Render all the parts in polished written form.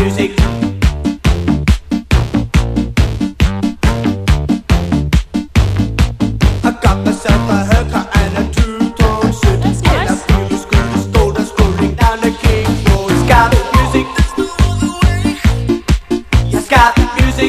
music. I got myself a haircut and a two-tone suit. That's And nice. I feel the scooter stole and scrolling down the King's Road. Ska music. Yeah, ska music.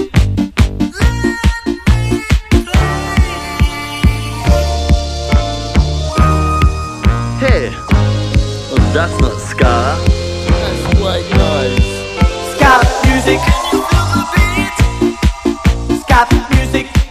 Hey, well, that's not ska. That's white noise. Ska music. Ska music.